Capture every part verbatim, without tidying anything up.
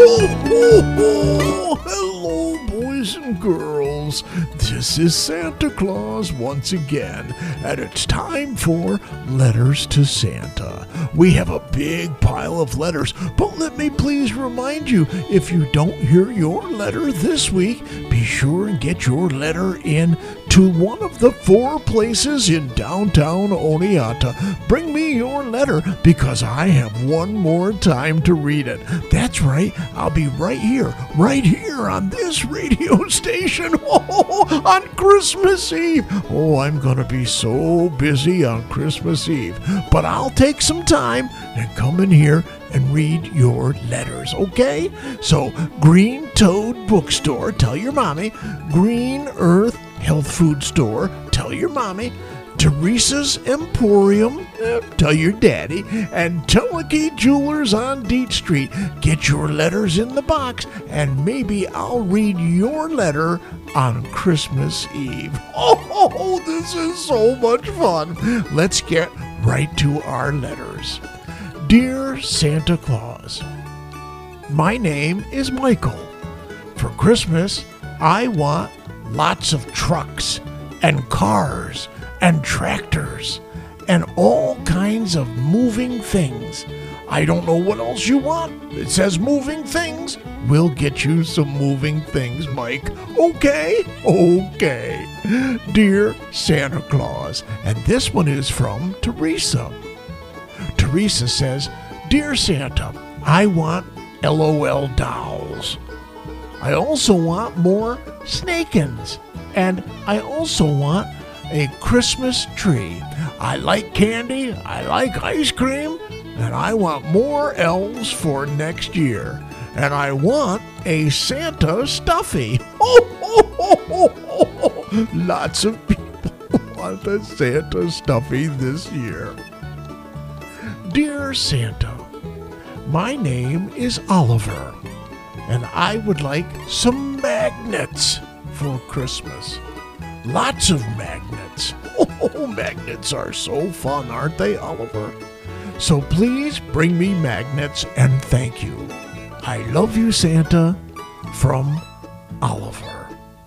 Ho, ho, ho! Hello, boys and girls. This is Santa Claus once again, and it's time for Letters to Santa. We have a big pile of letters, but let me please remind you, if you don't hear your letter this week, be sure and get your letter in to one of the four places in downtown Oneonta. Bring me your letter because I have one more time to read it. That's right, I'll be right here, right here on this radio station oh, on Christmas Eve. Oh, I'm going to be so busy on Christmas Eve, but I'll take some time and come in here and read your letters, okay? So, Green Toad Bookstore, tell your mommy. Green Earth Health Food Store, tell your mommy. Teresa's Emporium, eh, tell your daddy. And Teleki Jewelers on Deet Street. Get your letters in the box, and maybe I'll read your letter on Christmas Eve. Oh, this is so much fun. Let's get right to our letters. Dear Santa Claus, my name is Michael. For Christmas, I want lots of trucks and cars and tractors and all kinds of moving things. I don't know what else you want. It says moving things. We'll get you some moving things, Mike. Okay? Okay. Dear Santa Claus, and this one is from Teresa. Teresa says, Dear Santa, I want LOL dolls. I also want more Snakins. And I also want a Christmas tree. I like candy, I like ice cream, and I want more elves for next year. And I want a Santa stuffy. Oh, oh, oh, oh, oh. Lots of people want a Santa stuffy this year. Dear Santa, my name is Oliver, and I would like some magnets for Christmas. Lots of magnets. Oh, magnets are so fun, aren't they, Oliver? So please bring me magnets and thank you. I love you, Santa, from Oliver.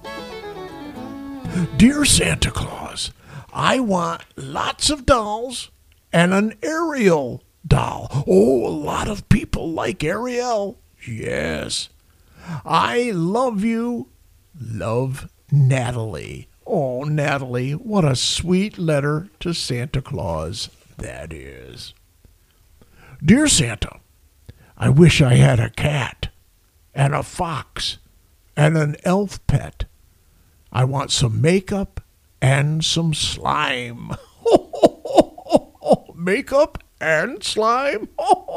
Dear Santa Claus, I want lots of dolls and an Ariel doll. Oh, a lot of people like Ariel. Yes. I love you. Love, Natalie. Oh, Natalie, what a sweet letter to Santa Claus that is. Dear Santa, I wish I had a cat and a fox and an elf pet. I want some makeup and some slime. Makeup and slime?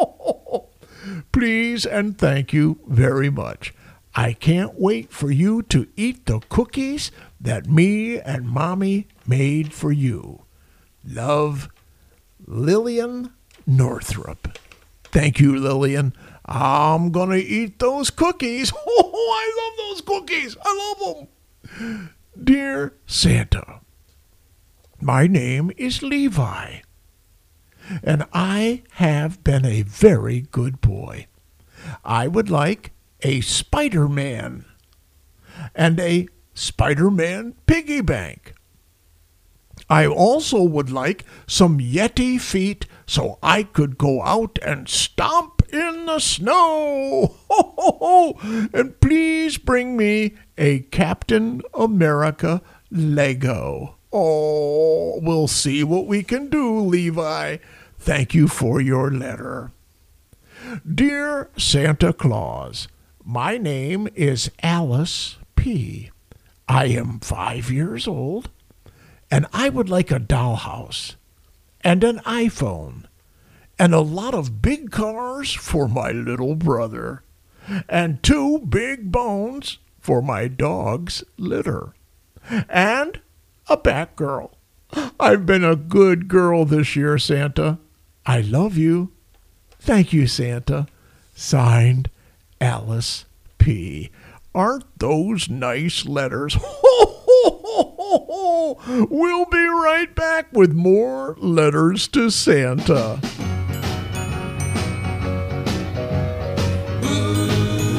Please and thank you very much. I can't wait for you to eat the cookies that me and Mommy made for you. Love, Lillian Northrup. Thank you, Lillian. I'm going to eat those cookies. Oh, I love those cookies. I love them. Dear Santa, my name is Levi, and I have been a very good boy. I would like a Spider-Man and a Spider-Man piggy bank. I also would like some Yeti feet so I could go out and stomp in the snow. Ho, ho, ho. And please bring me a Captain America Lego. Oh, we'll see what we can do, Levi. Thank you for your letter. Dear Santa Claus, my name is Alice P. I am five years old, and I would like a dollhouse and an iPhone and a lot of big cars for my little brother and two big bones for my dog's litter and a Batgirl. I've been a good girl this year, Santa. I love you. Thank you, Santa. Signed, Alice P. Aren't those nice letters? Ho, ho, ho, ho, ho. We'll be right back with more Letters to Santa. Ooh.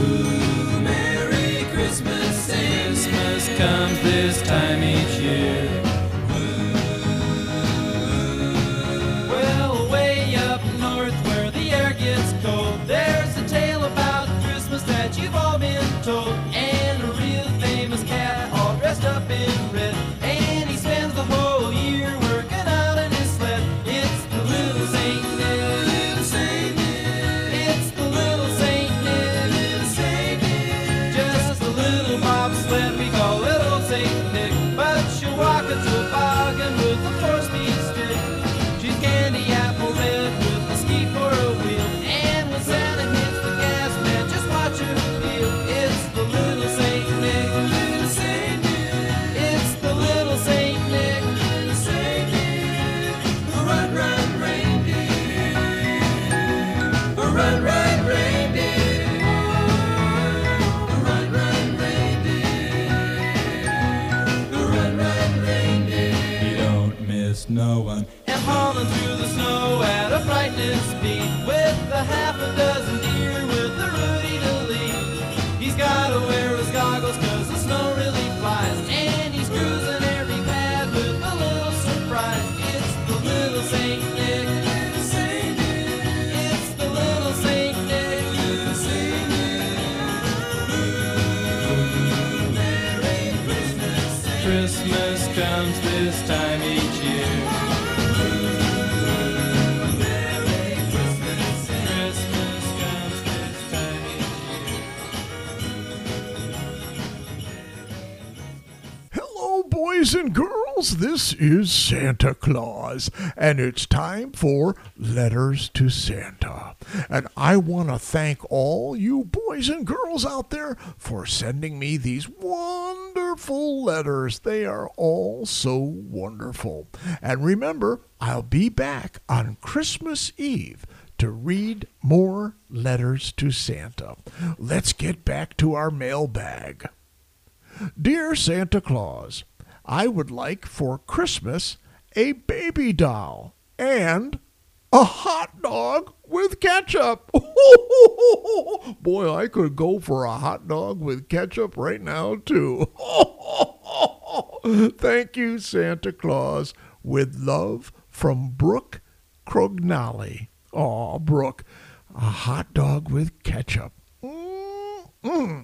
comes this time each year. Well, way up north where the air gets cold, there's a tale about Christmas that you've all been told. And a real famous cat all dressed up in red, and he spends the whole year working out in his sled. It's the little Saint Nick, little Saint Nick. It's the little Saint Nick, little Saint Nick. Just a little bobsled we call little Saint Nick, but she'll walk a toboggan with a four-speed stick. She's candy apple red with a ski for a wheel, and when Santa hits the gas, man, just watch her feel. It's the little Saint Nick, little Saint Nick. It's the little Saint Nick, little Saint Nick. Run, run, reindeer. Run, run, reindeer. Run, run, reindeer. Run, run, reindeer. You don't miss no one. And hauling through the snow at a frightening speed, with a half a dozen deer with a Rudy to lead. He's gotta wear his goggles cause the snow really flies, and he's cruising every pad with a little surprise. It's the little Saint Nick, little Saint Nick. It's the little Saint Nick, little Saint Nick. Merry Christmas. Christmas comes this time each year. Merry Christmas. Christmas comes this time each year. Hello, boys and girls. This is Santa Claus, and it's time for Letters to Santa. And I want to thank all you boys and girls out there for sending me these wonderful letters. They are all so wonderful. And remember, I'll be back on Christmas Eve to read more letters to Santa. Let's get back to our mailbag. Dear Santa Claus, I would like for Christmas a baby doll and a hot dog with ketchup. Boy, I could go for a hot dog with ketchup right now, too. Thank you, Santa Claus. With love from Brooke Crognali. Aw, Brooke, a hot dog with ketchup. Mm-mm.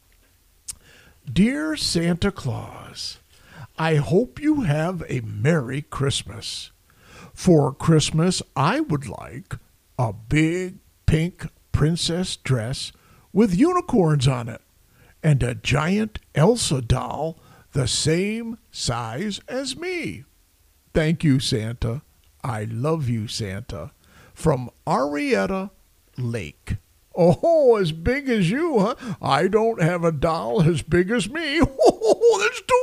Dear Santa Claus, I hope you have a Merry Christmas. For Christmas, I would like a big pink princess dress with unicorns on it and a giant Elsa doll the same size as me. Thank you, Santa. I love you, Santa. From Arietta Lake. Oh, as big as you, huh? I don't have a doll as big as me. Oh, that's too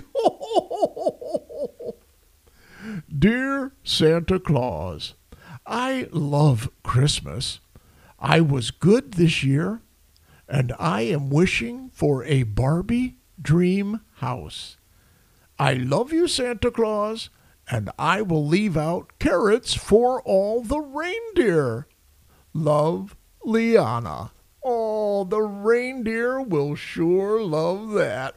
big. Dear Santa Claus, I love Christmas. I was good this year, and I am wishing for a Barbie dream house. I love you, Santa Claus, and I will leave out carrots for all the reindeer. Love, Liana. Oh, the reindeer will sure love that.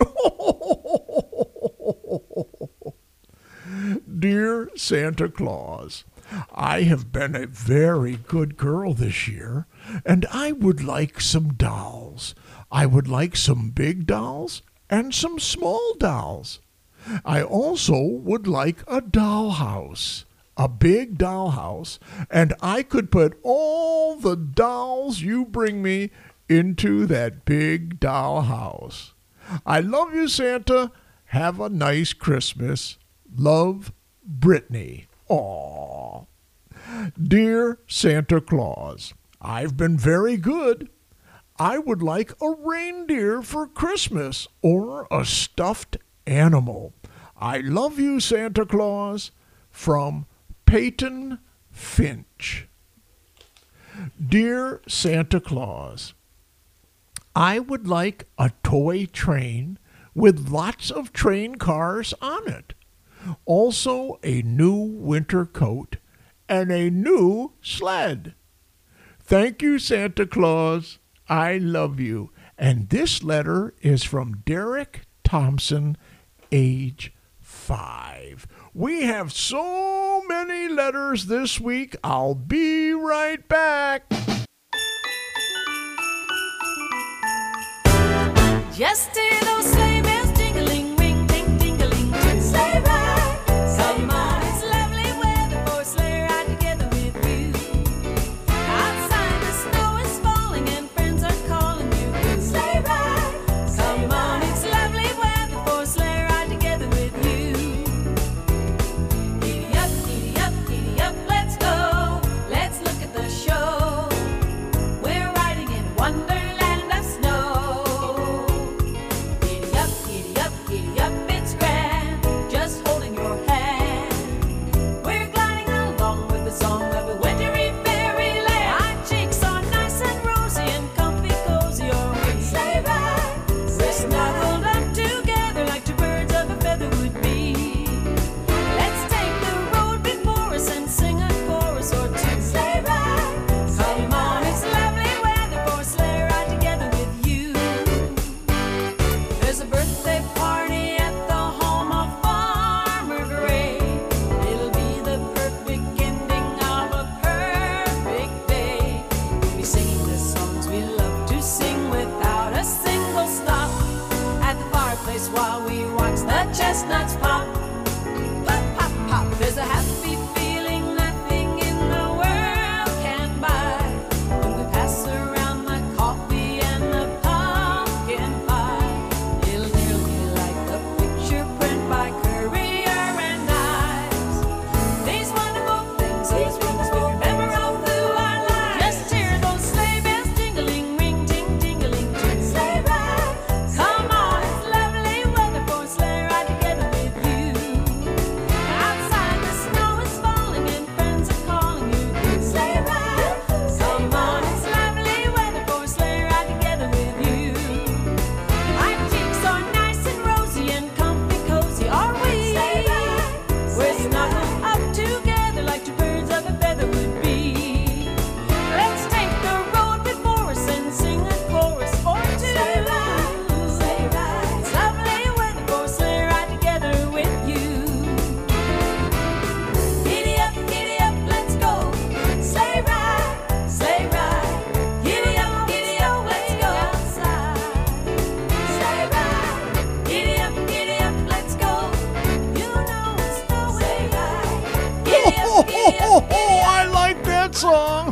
Dear Santa Claus, I have been a very good girl this year, and I would like some dolls. I would like some big dolls and some small dolls. I also would like a dollhouse, a big dollhouse, and I could put all the dolls you bring me into that big dollhouse. I love you, Santa. Have a nice Christmas. Love, Brittany. Aw. Dear Santa Claus, I've been very good. I would like a reindeer for Christmas or a stuffed animal. I love you, Santa Claus. From Peyton Finch. Dear Santa Claus, I would like a toy train with lots of train cars on it. Also a new winter coat and a new sled. Thank you, Santa Claus. I love you. And this letter is from Derek Thompson, age five. We have so many letters this week. I'll be right back. Just hear those sleigh bells jingling, ring, ting, tingling, ting, sleigh ride. Come on, it's lovely weather for a sleigh ride together with you. Outside the snow is falling and friends are calling you. Sleigh ride. Come on, it's lovely weather for a sleigh ride together with you. Giddy up, giddy up, giddy up, let's go. Let's look at the show. We're riding in Wonderland of snow. Giddy up, giddy up, giddy up, it's grand. Just holding your hand. We're gliding along with the song of a wintry fairyland. Our cheeks are nice and rosy and comfy, cozy, are we? Sleigh ride. We're snuggled up together like two birds of a feather would be. Let's take the road before us and sing a chorus or two. Sleigh ride. Come on, it's lovely weather for a sleigh ride together with you. There's a birthday party at the home of Farmer Gray. It'll be the perfect ending of a perfect day. We'll be singing the songs we love to sing without a single stop at the fireplace while we watch the chestnuts pop. Pop, pop, pop. There's a happy feeling nothing in the world can buy when we pass around the coffee and the pumpkin pie. It'll nearly be like a picture print by Currier and Ives. These wonderful things, these things we remember all through our lives. Just hear those sleigh bells jingling, ring, ting, tingling, ting, sleigh ride. Come on, it's lovely weather for a sleigh ride together with you. Outside the snow is falling and friends are calling you. Sleigh ride. Come on, it's lovely weather for a sleigh ride together with you. Our cheeks are nice and rosy and comfy, cozy, are we? We're snuggled up together like two birds of a feather would be. Let's take the road before us and sing a chorus or two. Sleigh ride. Sleigh ride. It's lovely weather for a sleigh ride together with you. Giddy up, giddy up, let's go. Sleigh ride, sleigh ride. Giddy up, giddy up, let's go outside. Sleigh ride. Giddy up, giddy up, let's go. You know it's the way. Giddy up, giddy up, giddy up. I like that song.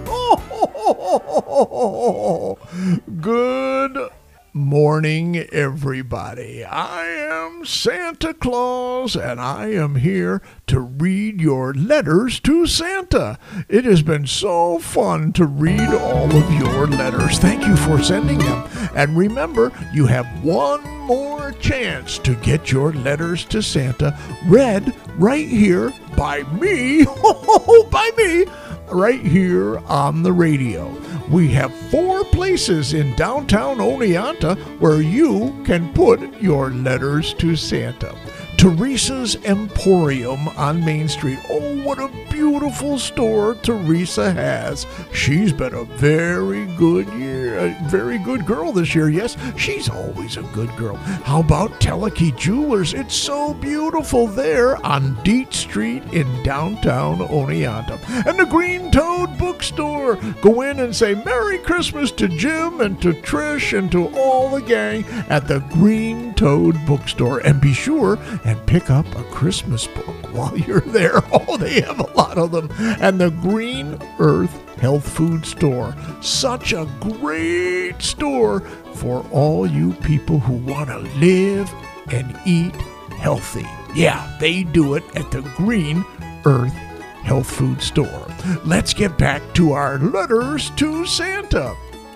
Good morning, everybody. I am Santa Claus, and I am here to read your letters to Santa. It has been so fun to read all of your letters. Thank you for sending them. And remember, you have one more chance to get your letters to Santa read right here by me, by me, right here on the radio. We have four places in downtown Oneonta where you can put your letters to Santa. Teresa's Emporium on Main Street. Oh, what a beautiful store Teresa has. She's been a very good year, a very good girl this year. Yes, she's always a good girl. How about Teleki Jewelers? It's so beautiful there on Deet Street in downtown Oneonta. And the Green Toad Bookstore. Go in and say Merry Christmas to Jim and to Trish and to all the gang at the Green Toad Bookstore. And be sure and pick up a Christmas book while you're there. Oh, they have a lot of them. And the Green Earth Health Food Store. Such a great store for all you people who want to live and eat healthy. Yeah, they do it at the Green Earth Health Food Store. Let's get back to our letters to Santa.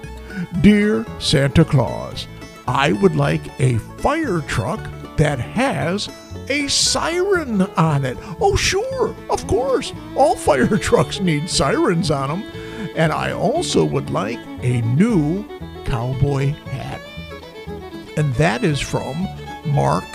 Dear Santa Claus, I would like a fire truck that has a siren on it. Oh, sure, of course. All fire trucks need sirens on them. And I also would like a new cowboy hat. And that is from Mark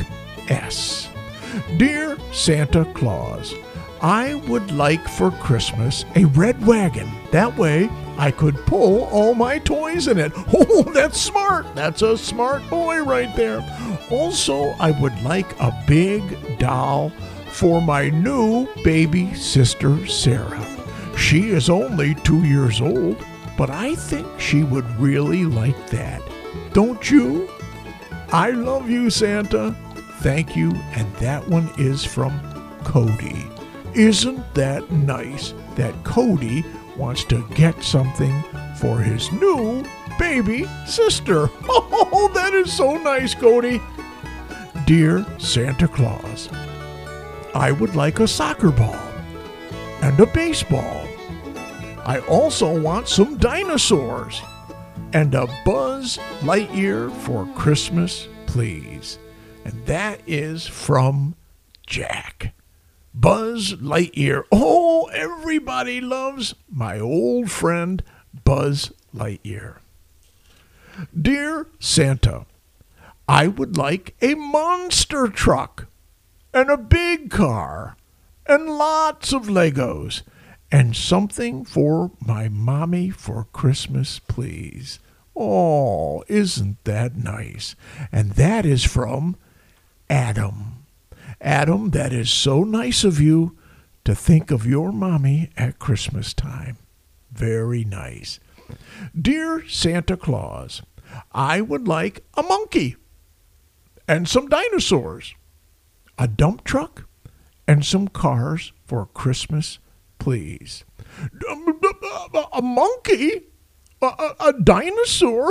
S. Dear Santa Claus, I would like for Christmas a red wagon. That way I could pull all my toys in it. Oh, that's smart. That's a smart boy right there. Also, I would like a big doll for my new baby sister, Sarah. She is only two years old, but I think she would really like that. Don't you? I love you, Santa. Thank you. And that one is from Cody. Isn't that nice that Cody wants to get something for his new baby sister? Oh, that is so nice, Cody. Dear Santa Claus, I would like a soccer ball and a baseball. I also want some dinosaurs and a Buzz Lightyear for Christmas, please. And that is from Jack. Buzz Lightyear. Oh, everybody loves my old friend Buzz Lightyear. Dear Santa, I would like a monster truck and a big car and lots of Legos and something for my mommy for Christmas, please. Oh, isn't that nice? And that is from Adam. Adam, that is so nice of you to think of your mommy at Christmas time. Very nice. Dear Santa Claus, I would like a monkey and some dinosaurs, a dump truck, and some cars for Christmas, please. A monkey? A, a, a dinosaur?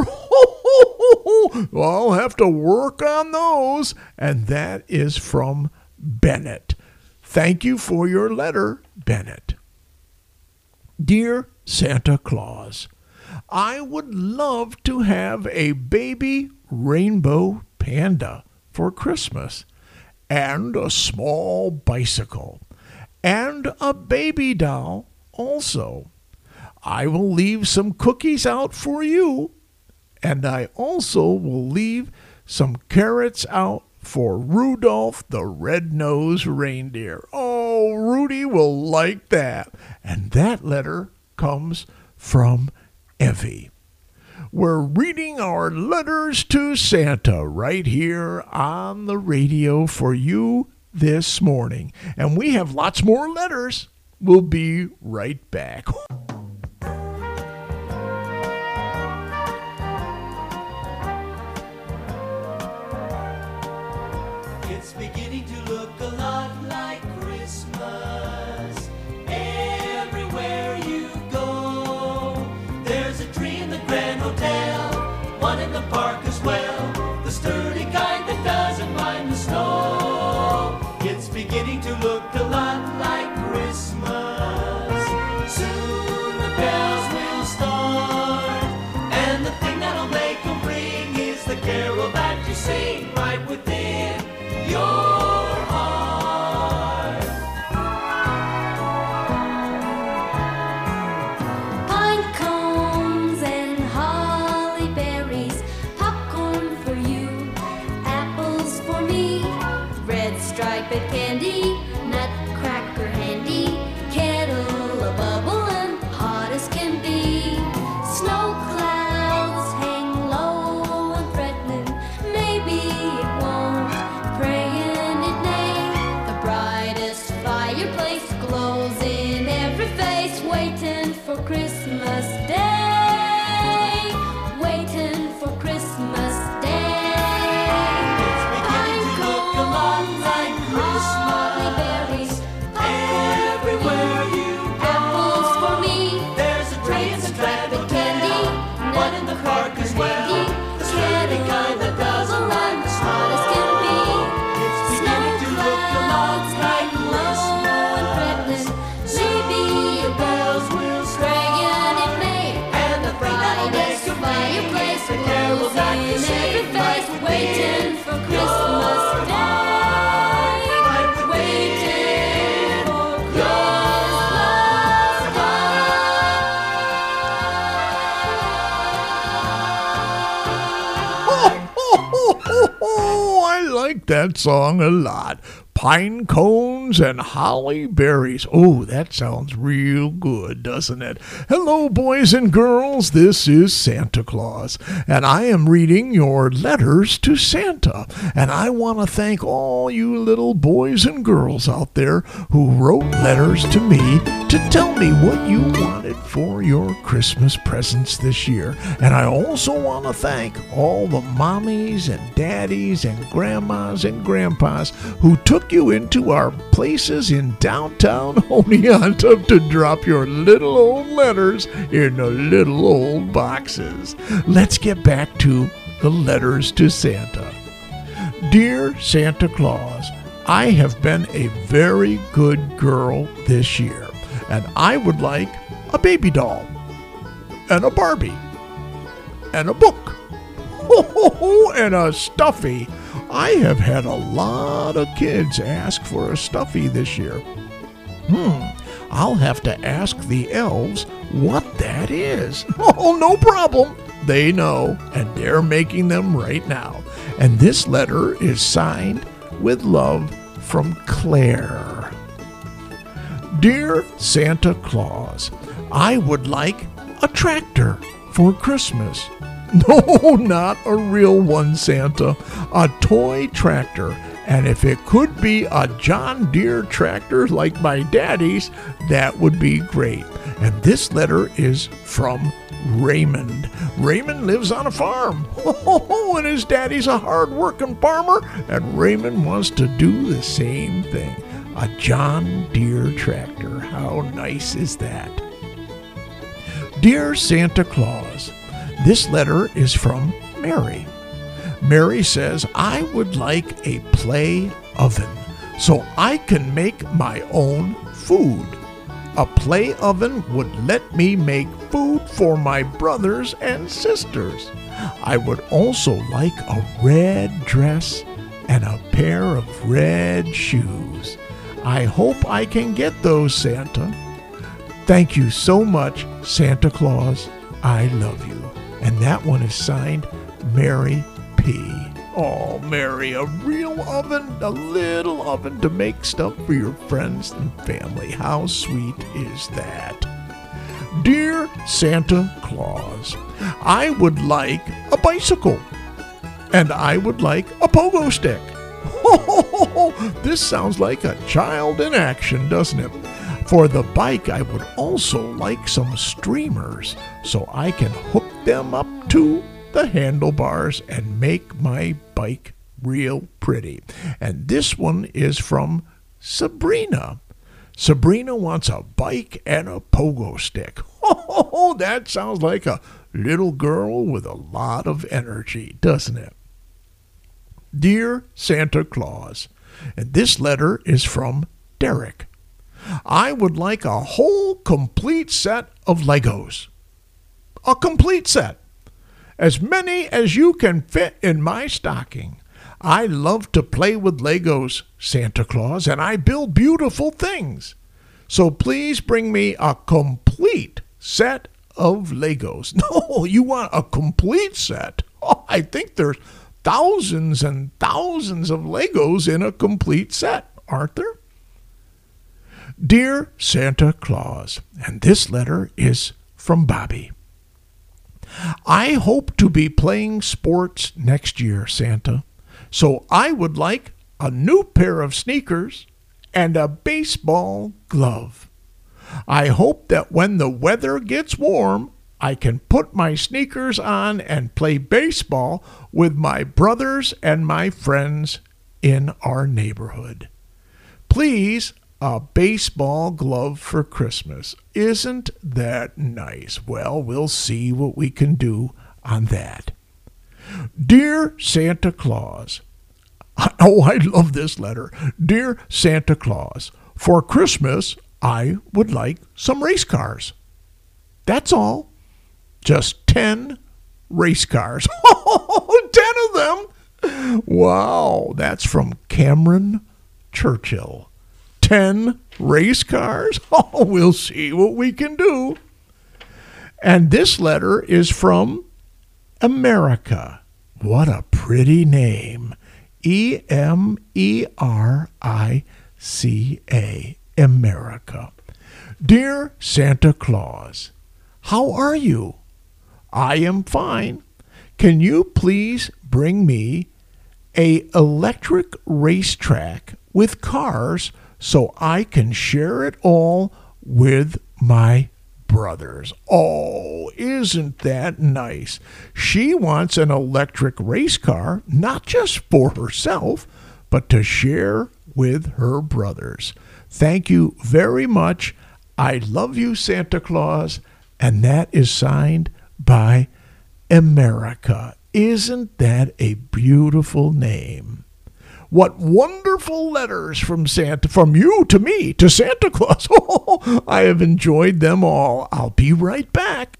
I'll have to work on those. And that is from Bennett. Thank you for your letter, Bennett. Dear Santa Claus, I would love to have a baby rainbow panda for Christmas, and a small bicycle, and a baby doll also. I will leave some cookies out for you, and I also will leave some carrots out for Rudolph the Red-Nosed Reindeer. Oh, Rudy will like that. And that letter comes from Evie. We're reading our letters to Santa right here on the radio for you this morning. And we have lots more letters. We'll be right back. It's beginning to look a lot like Christmas everywhere you go. There's a tree in the Grand Hotel, one in the park as well, the sturdy kind that doesn't mind the snow. It's beginning to look a lot like Christmas. Soon the bells will start, and the thing that'll make them ring is the carol that you sing right within your heart. Pine cones and holly berries, popcorn for you, apples for me, red striped candy, nutcracker handy, kettle a bubbling, hot as can be. Snow clouds hang low and threatening, maybe it won't, praying it may. The brightest fireplace glows in every face, waiting for Christmas Day, waiting for Christmas Day. Pine cones and holly berries, Everywhere you go, apples for me, there's a tree in the Grand Hotel, one in the park as well, the sturdy kind that doesn't mind the hot as snow. can be. It's Snow beginning to look a lot clouds like hang low and threatening, Christmas. maybe a bells bell will praying it may. and the thing that'll make Brightest them fireplace ring is the carol glows that you in every sing face, right waiting within for your Christmas Day, right within waiting for your Christmas Oh, oh, oh, oh, oh, I like that song a lot. pine cones and holly berries. Oh, that sounds real good, doesn't it? Hello, boys and girls. This is Santa Claus, and I am reading your letters to Santa. And I want to thank all you little boys and girls out there who wrote letters to me to tell me what you wanted for your Christmas presents this year. And I also want to thank all the mommies and daddies and grandmas and grandpas who took you into our places in downtown Oneonta to drop your little old letters in the little old boxes. Let's get back to the letters to Santa. Dear Santa Claus, I have been a very good girl this year, and I would like a baby doll, and a Barbie, and a book, and a stuffy. I have had a lot of kids ask for a stuffy this year. Hmm, I'll have to ask the elves what that is. Oh, no problem. They know, and they're making them right now. And this letter is signed with love from Claire. Dear Santa Claus, I would like a tractor for Christmas. No, not a real one, Santa. A toy tractor. And if it could be a John Deere tractor like my daddy's, that would be great. And this letter is from Raymond. Raymond lives on a farm. And his daddy's a hard-working farmer. And Raymond wants to do the same thing. A John Deere tractor. How nice is that? Dear Santa Claus, this letter is from Mary. Mary says, I would like a play oven so I can make my own food. A play oven would let me make food for my brothers and sisters. I would also like a red dress and a pair of red shoes. I hope I can get those, Santa. Thank you so much, Santa Claus. I love you. And that one is signed Mary P. Oh, Mary, a real oven, a little oven to make stuff for your friends and family. How sweet is that? Dear Santa Claus, I would like a bicycle, and I would like a pogo stick. This sounds like a child in action, doesn't it? For the bike, I would also like some streamers so I can hook them up to the handlebars and make my bike real pretty. And this one is from Sabrina. Sabrina wants a bike and a pogo stick. Oh, that sounds like a little girl with a lot of energy, doesn't it? Dear Santa Claus, and this letter is from Derek. I would like a whole complete set of Legos. A complete set. As many as you can fit in my stocking. I love to play with Legos, Santa Claus, and I build beautiful things. So please bring me a complete set of Legos. No, you want a complete set? Oh, I think there's thousands and thousands of Legos in a complete set, aren't there? Dear Santa Claus, and this letter is from Bobby. I hope to be playing sports next year, Santa, so I would like a new pair of sneakers and a baseball glove. I hope that when the weather gets warm, I can put my sneakers on and play baseball with my brothers and my friends in our neighborhood. Please, a baseball glove for Christmas. Isn't that nice? Well, we'll see what we can do on that. Dear Santa Claus, oh, I love this letter. Dear Santa Claus, for Christmas, I would like some race cars. That's all. Just ten race cars. ten of them? Wow, that's from Cameron Churchill. Ten race cars? Oh, we'll see what we can do. And this letter is from America. What a pretty name. E M E R I C A, America. Dear Santa Claus, how are you? I am fine. Can you please bring me a electric racetrack with cars so I can share it all with my brothers? Oh, isn't that nice? She wants an electric race car, not just for herself, but to share with her brothers. Thank you very much. I love you, Santa Claus. And that is signed by America. Isn't that a beautiful name? What wonderful letters from Santa, from you to me, to Santa Claus. Oh, I have enjoyed them all. I'll be right back.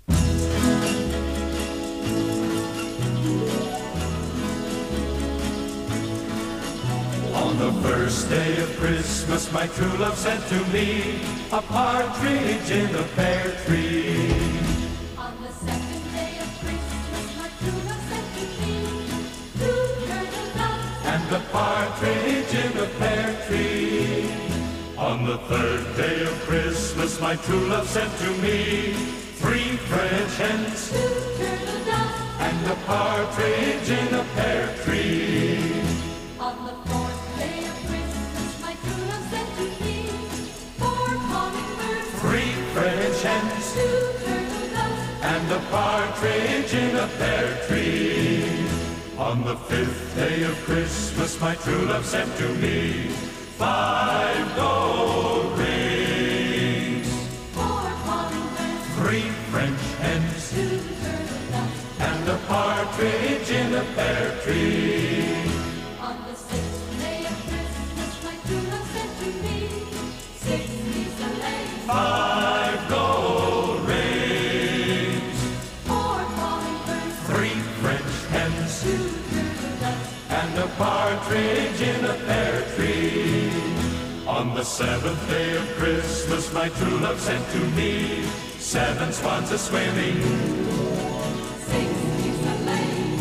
On the first day of Christmas, my true love sent to me a partridge in a pear tree. On the second day of Christmas, my true love sent to me two turtle doves And a partridge in a pear tree. On the third day of Christmas, my true love sent to me three French hens two turtle doves. and a partridge in a pear tree. On the fourth day of Christmas, my true love sent to me four hummingbirds, Three French hens two turtle doves. and a partridge in a pear tree. On the fifth day of Christmas, my true love sent to me five gold rings, Four hummingbirds, three French hens, two turtle doves. and a partridge in a pear tree. On the sixth day of Christmas, my true love sent to me six geese a laying, Five gold rings, four hummingbirds, three French hens, two turtle doves. and a partridge in a pear tree. On the seventh day of Christmas, my true love sent to me seven swans a swimming, Six geese a laying,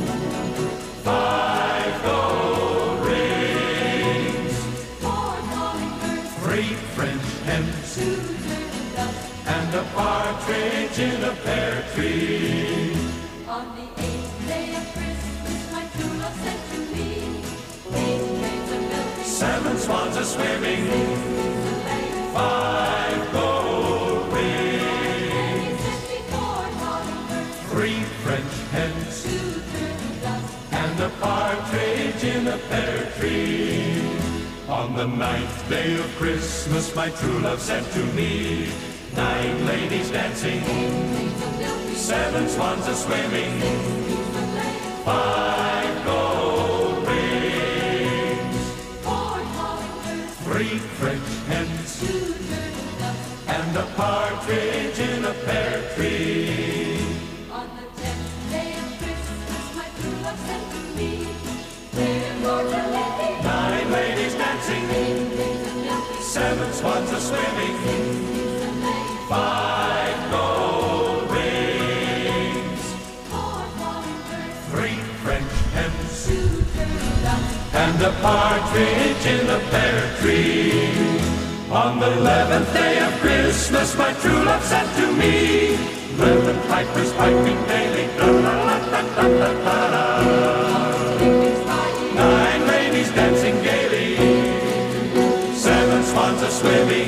five gold rings, four hummingbirds, three French hens, two turtle doves. and a partridge in a pear tree. On the eighth day of Christmas, my true love sent to me eight trains of milk, Seven swans a swimming, six geese a laying, five gold rings, and he sent me four hummingbirds, three French hens, two turtle doves. and a partridge in a pear tree. On the ninth day of Christmas, my true love sent to me nine ladies dancing, Trains of milk, seven swans a swimming, geese a laying, five gold rings, four hummingbirds, three French hens, two turtle doves. and a partridge in a pear tree. On the tenth day of Christmas, my true love sent to me ten lords a laying, Nine ladies dancing, trains of milk, seven swans a swimming, geese a laying, five gold rings, four hummingbirds, three French hens, two turtle doves. and a partridge in a pear tree. On the eleventh day of Christmas, my true love sent to me eleven pipers piping daily, da la la da da da da da. Nine ladies dancing gaily, seven swans a swimming,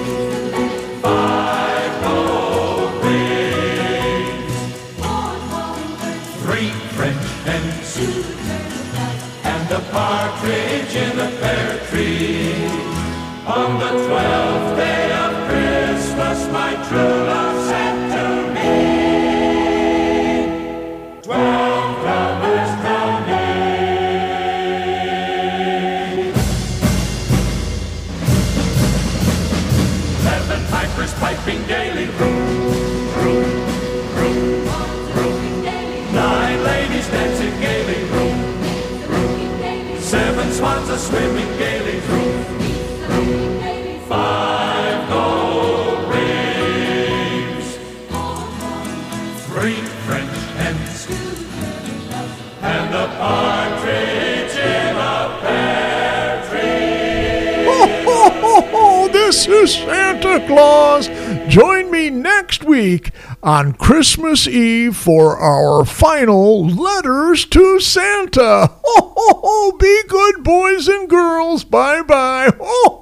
five gold rings, three French hens, and a partridge in a pear tree. On the twelfth day of Christmas, my true love sent to me twelve drummers drumming, eleven pipers piping gaily, room, room, room, room, nine ladies dancing gaily, room, room, seven swans a swimming gaily, room, five gold rings, three French hens, and a partridge in a This is Santa Claus. Join me next week on Christmas Eve for our final Letters to Santa. Ho, ho, ho. Be good, boys and girls. Bye-bye. Ho,